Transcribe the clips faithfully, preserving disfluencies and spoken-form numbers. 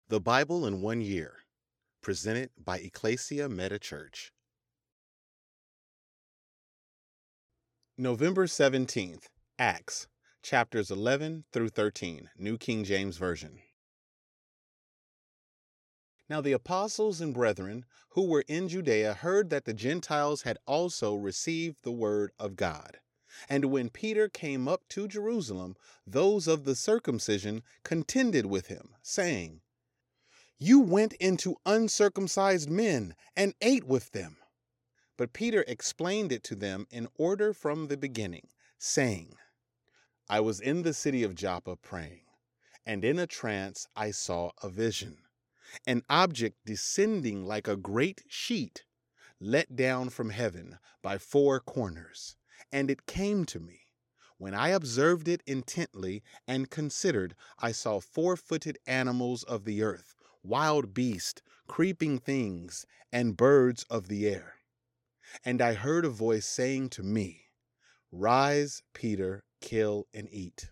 The Bible in One Year, presented by Ecclesia Meta Church. November seventeenth, Acts, chapters eleven through thirteen, New King James Version. Now the apostles and brethren who were in Judea heard that the Gentiles had also received the word of God. And when Peter came up to Jerusalem, those of the circumcision contended with him, saying, "You went into uncircumcised men and ate with them." But Peter explained it to them in order from the beginning, saying, "I was in the city of Joppa praying, and in a trance I saw a vision, an object descending like a great sheet, let down from heaven by four corners. And it came to me. When I observed it intently and considered, I saw four-footed animals of the earth, wild beasts, creeping things, and birds of the air. And I heard a voice saying to me, 'Rise, Peter, kill and eat.'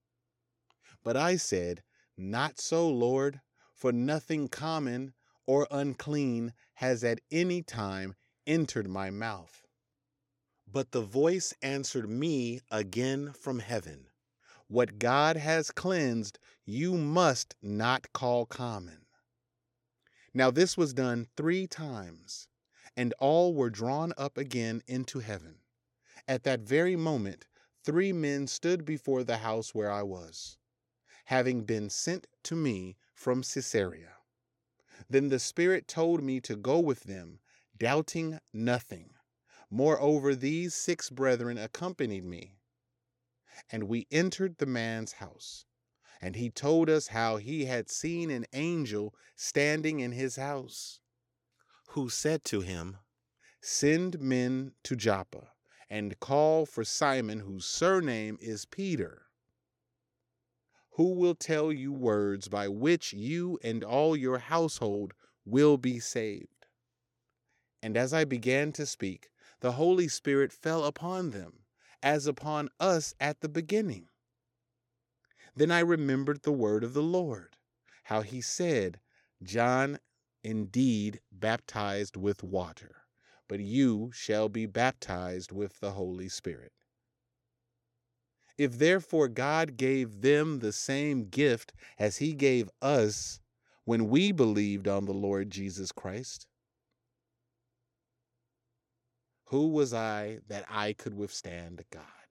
But I said, 'Not so, Lord, for nothing common or unclean has at any time entered my mouth.' But the voice answered me again from heaven, 'What God has cleansed, you must not call common.' Now this was done three times, and all were drawn up again into heaven. At that very moment, three men stood before the house where I was, having been sent to me from Caesarea. Then the Spirit told me to go with them, doubting nothing. Moreover, these six brethren accompanied me. And we entered the man's house, and he told us how he had seen an angel standing in his house, who said to him, 'Send men to Joppa, and call for Simon, whose surname is Peter, who will tell you words by which you and all your household will be saved.' And as I began to speak, the Holy Spirit fell upon them, as upon us at the beginning. Then I remembered the word of the Lord, how he said, 'John indeed baptized with water, but you shall be baptized with the Holy Spirit.' If therefore God gave them the same gift as he gave us when we believed on the Lord Jesus Christ, who was I that I could withstand God?"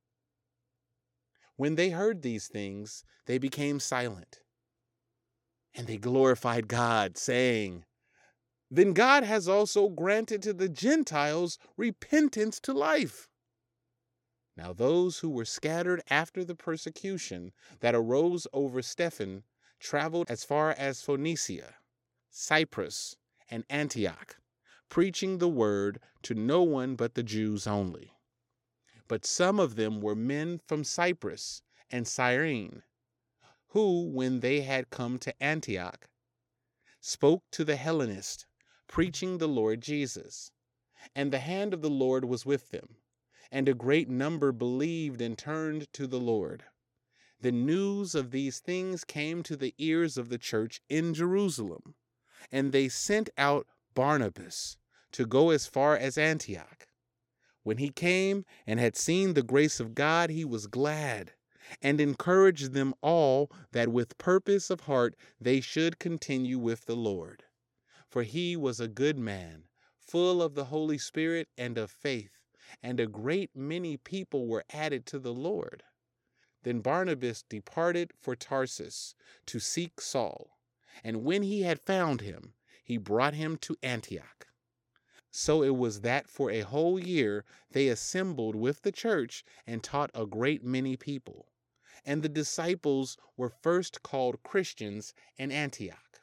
When they heard these things, they became silent, and they glorified God, saying, "Then God has also granted to the Gentiles repentance to life." Now those who were scattered after the persecution that arose over Stephen traveled as far as Phoenicia, Cyprus, and Antioch, preaching the word to no one but the Jews only. But some of them were men from Cyprus and Cyrene, who, when they had come to Antioch, spoke to the Hellenists, preaching the Lord Jesus. And the hand of the Lord was with them, and a great number believed and turned to the Lord. The news of these things came to the ears of the church in Jerusalem, and they sent out Barnabas to go as far as Antioch. When he came and had seen the grace of God, he was glad, and encouraged them all that with purpose of heart they should continue with the Lord. For he was a good man, full of the Holy Spirit and of faith, and a great many people were added to the Lord. Then Barnabas departed for Tarsus to seek Saul, and when he had found him, he brought him to Antioch. So it was that for a whole year they assembled with the church and taught a great many people. And the disciples were first called Christians in Antioch.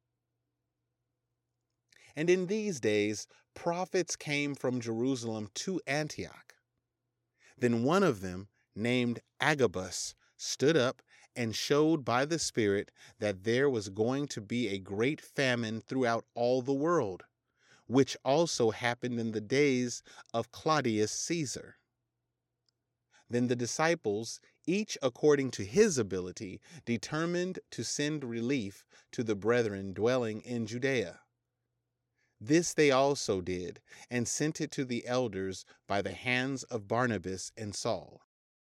And in these days prophets came from Jerusalem to Antioch. Then one of them, named Agabus, stood up and showed by the Spirit that there was going to be a great famine throughout all the world, which also happened in the days of Claudius Caesar. Then the disciples, each according to his ability, determined to send relief to the brethren dwelling in Judea. This they also did, and sent it to the elders by the hands of Barnabas and Saul.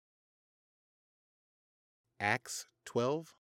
Acts twelve.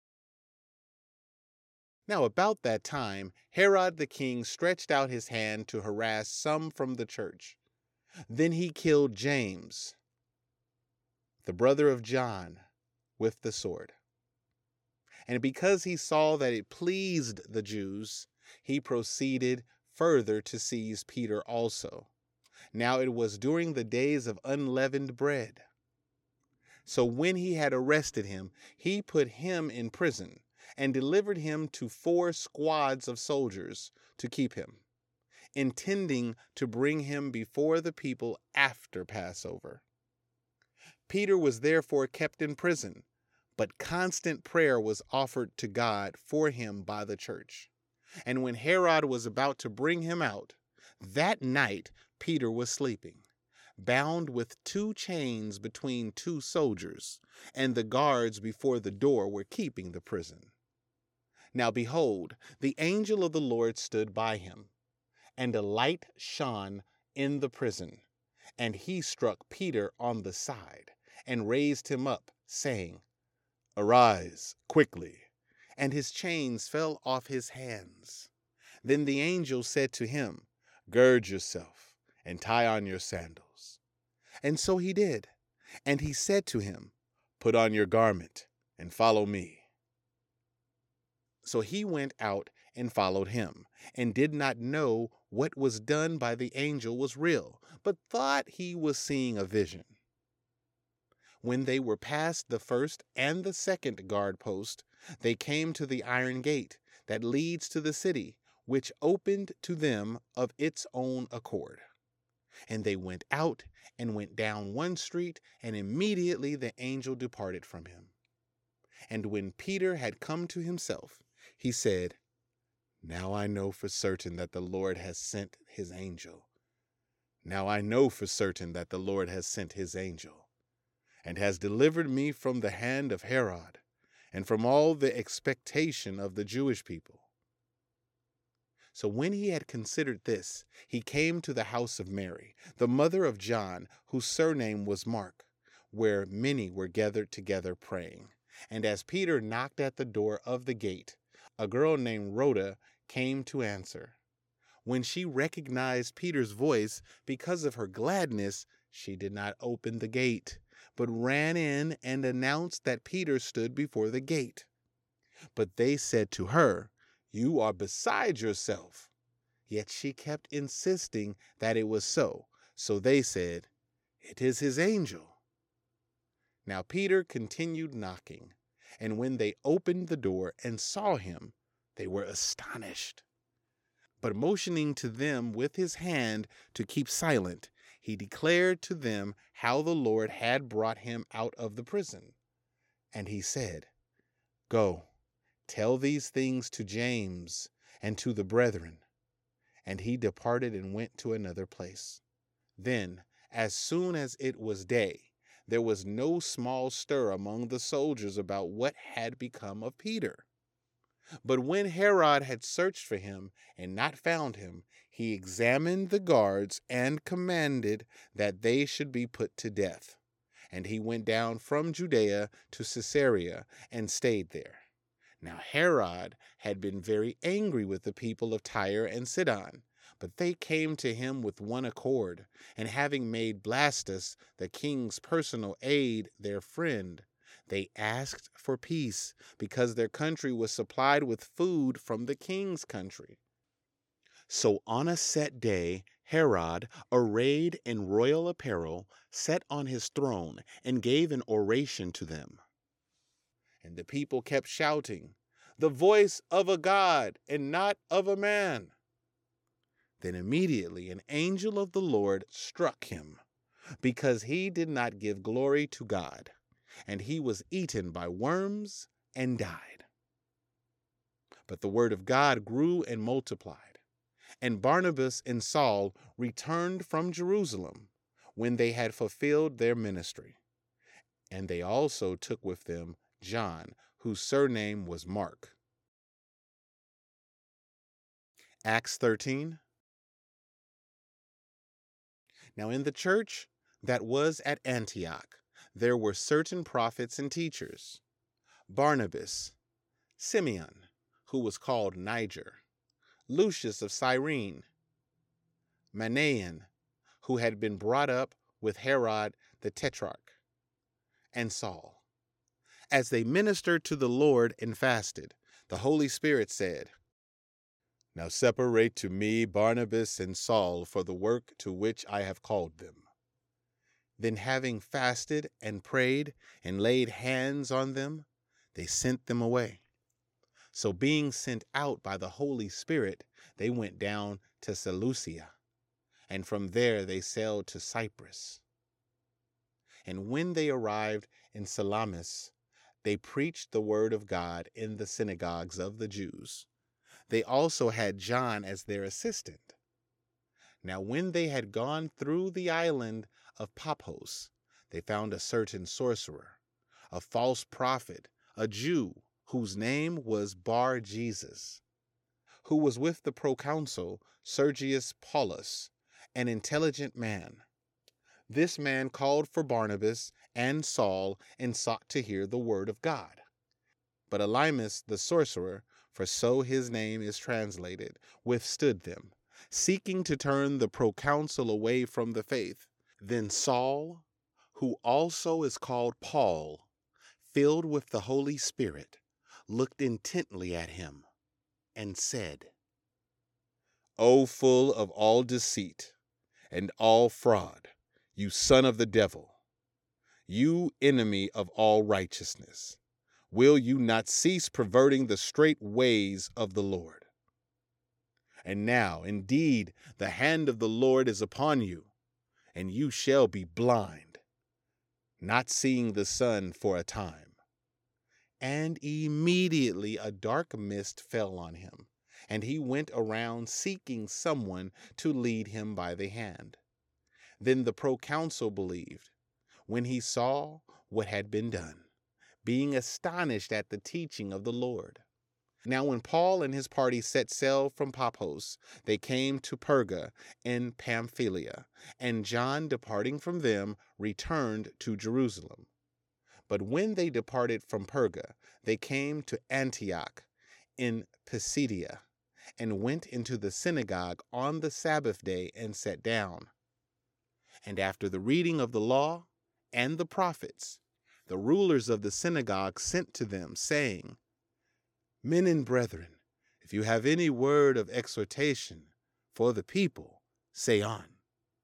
Now about that time, Herod the king stretched out his hand to harass some from the church. Then he killed James, the brother of John, with the sword. And because he saw that it pleased the Jews, he proceeded further to seize Peter also. Now it was during the days of unleavened bread. So when he had arrested him, he put him in prison and delivered him to four squads of soldiers to keep him, intending to bring him before the people after Passover. Peter was therefore kept in prison, but constant prayer was offered to God for him by the church. And when Herod was about to bring him out, that night Peter was sleeping, bound with two chains between two soldiers, and the guards before the door were keeping the prison. Now behold, the angel of the Lord stood by him, and a light shone in the prison, and he struck Peter on the side, and raised him up, saying, "Arise quickly." And his chains fell off his hands. Then the angel said to him, "Gird yourself, and tie on your sandals." And so he did. And he said to him, "Put on your garment, and follow me." So he went out and followed him, and did not know what was done by the angel was real, but thought he was seeing a vision. When they were past the first and the second guard post, they came to the iron gate that leads to the city, which opened to them of its own accord. And they went out and went down one street, and immediately the angel departed from him. And when Peter had come to himself, he said, "Now I know for certain that the Lord has sent his angel. Now I know for certain that the Lord has sent his angel, and has delivered me from the hand of Herod, and from all the expectation of the Jewish people." So when he had considered this, he came to the house of Mary, the mother of John, whose surname was Mark, where many were gathered together praying. And as Peter knocked at the door of the gate, a girl named Rhoda came to answer. When she recognized Peter's voice, because of her gladness, she did not open the gate, but ran in and announced that Peter stood before the gate. But they said to her, "You are beside yourself." Yet she kept insisting that it was so. So they said, "It is his angel." Now Peter continued knocking, and when they opened the door and saw him, they were astonished. But motioning to them with his hand to keep silent, he declared to them how the Lord had brought him out of the prison. And he said, "Go, tell these things to James and to the brethren." And he departed and went to another place. Then, as soon as it was day, there was no small stir among the soldiers about what had become of Peter. But when Herod had searched for him and not found him, he examined the guards and commanded that they should be put to death. And he went down from Judea to Caesarea and stayed there. Now Herod had been very angry with the people of Tyre and Sidon, but they came to him with one accord, and having made Blastus, the king's personal aide, their friend, they asked for peace, because their country was supplied with food from the king's country. So on a set day, Herod, arrayed in royal apparel, sat on his throne and gave an oration to them. And the people kept shouting, "The voice of a God and not of a man." Then immediately an angel of the Lord struck him, because he did not give glory to God, and he was eaten by worms and died. But the word of God grew and multiplied, and Barnabas and Saul returned from Jerusalem when they had fulfilled their ministry. And they also took with them John, whose surname was Mark. Acts thirteen. Now in the church that was at Antioch, there were certain prophets and teachers: Barnabas, Simeon, who was called Niger, Lucius of Cyrene, Manaen, who had been brought up with Herod the Tetrarch, and Saul. As they ministered to the Lord and fasted, the Holy Spirit said, "Now separate to me Barnabas and Saul for the work to which I have called them." Then, having fasted and prayed and laid hands on them, they sent them away. So being sent out by the Holy Spirit, they went down to Seleucia, and from there they sailed to Cyprus. And when they arrived in Salamis, they preached the word of God in the synagogues of the Jews. They also had John as their assistant. Now when they had gone through the island of Paphos, they found a certain sorcerer, a false prophet, a Jew, whose name was Bar-Jesus, who was with the proconsul Sergius Paulus, an intelligent man. This man called for Barnabas and Saul and sought to hear the word of God. But Elymas the sorcerer, for so his name is translated, withstood them, seeking to turn the proconsul away from the faith. Then Saul, who also is called Paul, filled with the Holy Spirit, looked intently at him and said, "O full of all deceit and all fraud, you son of the devil, you enemy of all righteousness, will you not cease perverting the straight ways of the Lord? And now, indeed, the hand of the Lord is upon you, and you shall be blind, not seeing the sun for a time." And immediately a dark mist fell on him, and he went around seeking someone to lead him by the hand. Then the proconsul believed, when he saw what had been done, being astonished at the teaching of the Lord. Now when Paul and his party set sail from Paphos, they came to Perga in Pamphylia, and John, departing from them, returned to Jerusalem. But when they departed from Perga, they came to Antioch in Pisidia, and went into the synagogue on the Sabbath day and sat down. And after the reading of the law and the prophets, the rulers of the synagogue sent to them, saying, "Men and brethren, if you have any word of exhortation for the people, say on."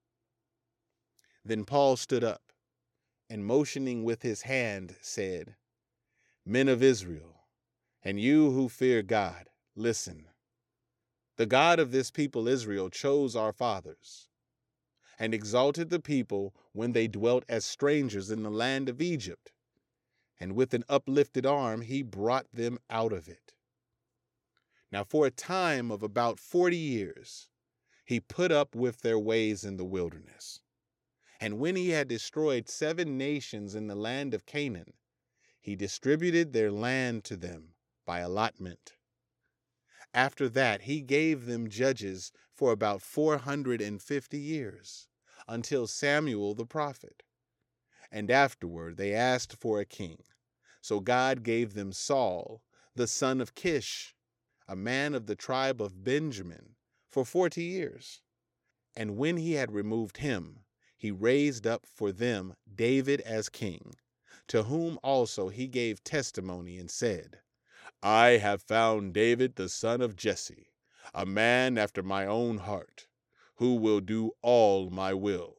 Then Paul stood up, and motioning with his hand, said, "Men of Israel, and you who fear God, listen. The God of this people Israel chose our fathers, and exalted the people when they dwelt as strangers in the land of Egypt, and with an uplifted arm he brought them out of it. Now for a time of about forty years he put up with their ways in the wilderness. And when he had destroyed seven nations in the land of Canaan, he distributed their land to them by allotment. After that he gave them judges for about four hundred and fifty years, until Samuel the prophet. And afterward they asked for a king. So God gave them Saul, the son of Kish, a man of the tribe of Benjamin, for forty years. And when he had removed him, he raised up for them David as king, to whom also he gave testimony and said, "I have found David the son of Jesse, a man after my own heart, who will do all my will."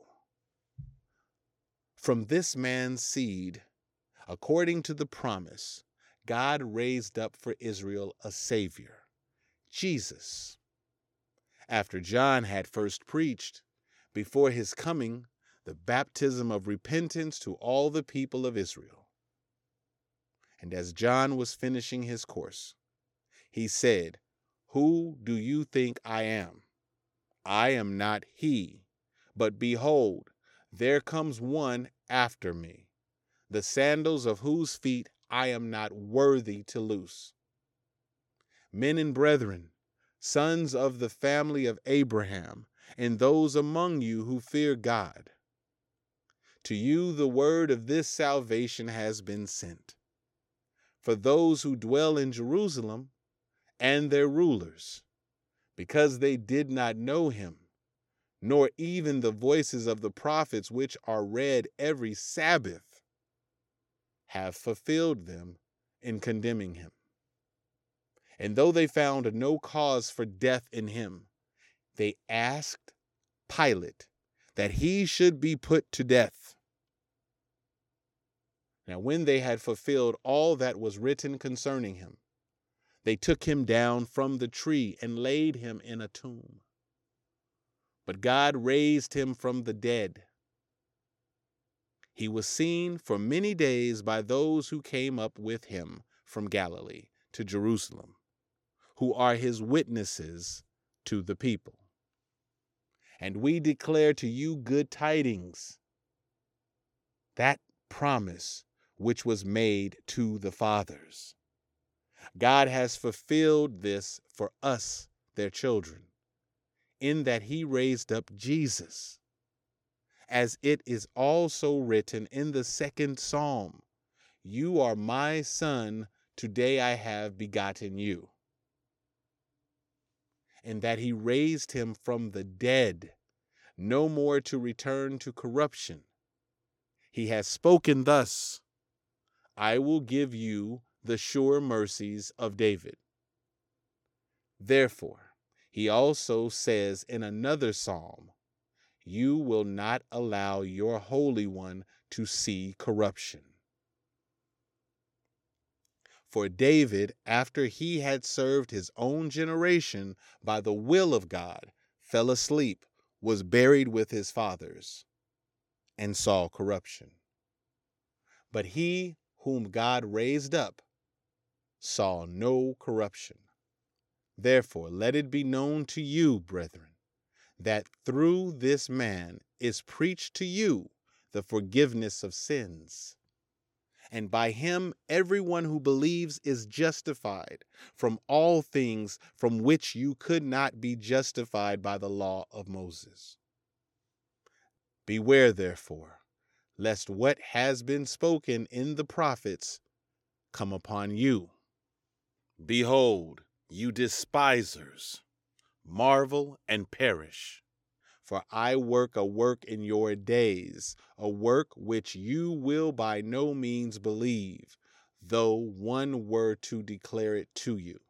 From this man's seed, according to the promise, God raised up for Israel a Savior, Jesus. After John had first preached, before his coming, the baptism of repentance to all the people of Israel. And as John was finishing his course, he said, "Who do you think I am? I am not he, but behold, there comes one after me, the sandals of whose feet I am not worthy to loose. Men and brethren, sons of the family of Abraham, and those among you who fear God, to you the word of this salvation has been sent. For those who dwell in Jerusalem and their rulers, because they did not know him, nor even the voices of the prophets which are read every Sabbath, have fulfilled them in condemning him. And though they found no cause for death in him, they asked Pilate that he should be put to death. Now, when they had fulfilled all that was written concerning him, they took him down from the tree and laid him in a tomb. But God raised him from the dead. He was seen for many days by those who came up with him from Galilee to Jerusalem, who are his witnesses to the people. And we declare to you good tidings, that promise which was made to the fathers. God has fulfilled this for us, their children, in that he raised up Jesus, as it is also written in the second psalm, you are my son, today I have begotten you. And that he raised him from the dead, no more to return to corruption. He has spoken thus, I will give you the sure mercies of David. Therefore, he also says in another psalm, you will not allow your Holy One to see corruption. For David, after he had served his own generation by the will of God, fell asleep, was buried with his fathers, and saw corruption. But he whom God raised up saw no corruption. Therefore, let it be known to you, brethren, that through this man is preached to you the forgiveness of sins. And by him, everyone who believes is justified from all things from which you could not be justified by the law of Moses. Beware, therefore, lest what has been spoken in the prophets come upon you. Behold, you despisers, marvel and perish. For I work a work in your days, a work which you will by no means believe, though one were to declare it to you.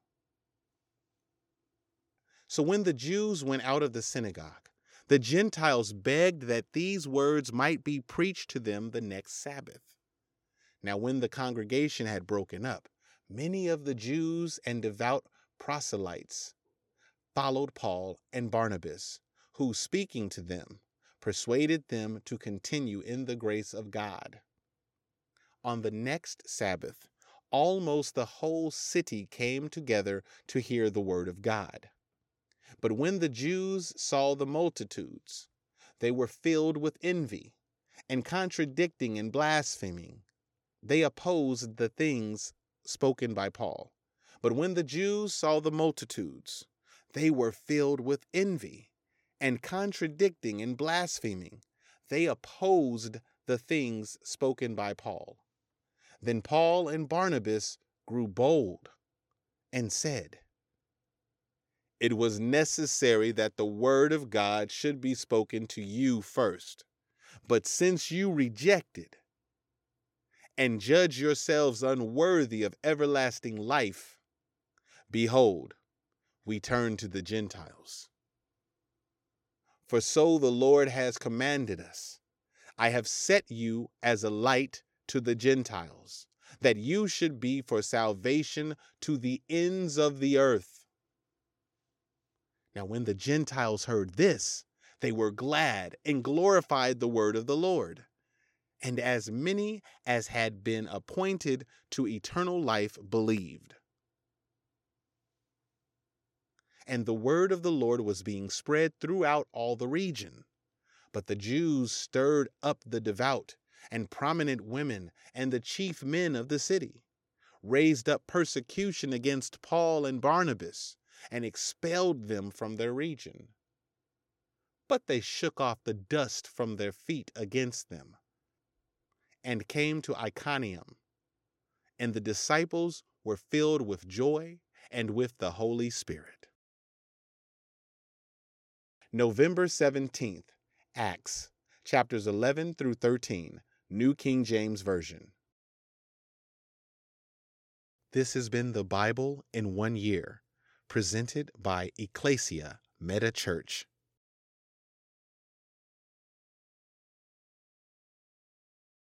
So when the Jews went out of the synagogue, the Gentiles begged that these words might be preached to them the next Sabbath. Now when the congregation had broken up, many of the Jews and devout proselytes followed Paul and Barnabas, who, speaking to them, persuaded them to continue in the grace of God. On the next Sabbath, almost the whole city came together to hear the word of God. But when the Jews saw the multitudes, they were filled with envy, and contradicting and blaspheming, they opposed the things spoken by Paul. But when the Jews saw the multitudes, they were filled with envy, and contradicting and blaspheming, they opposed the things spoken by Paul. Then Paul and Barnabas grew bold and said, it was necessary that the word of God should be spoken to you first. But since you rejected and judge yourselves unworthy of everlasting life, behold, we turn to the Gentiles. For so the Lord has commanded us, I have set you as a light to the Gentiles, that you should be for salvation to the ends of the earth. Now when the Gentiles heard this, they were glad and glorified the word of the Lord. And as many as had been appointed to eternal life believed. And the word of the Lord was being spread throughout all the region. But the Jews stirred up the devout and prominent women and the chief men of the city, raised up persecution against Paul and Barnabas, and expelled them from their region. But they shook off the dust from their feet against them, and came to Iconium, and the disciples were filled with joy and with the Holy Spirit. November seventeenth, Acts, chapters eleven through thirteen, New King James Version. This has been the Bible in one year, presented by Ecclesia Meta Church.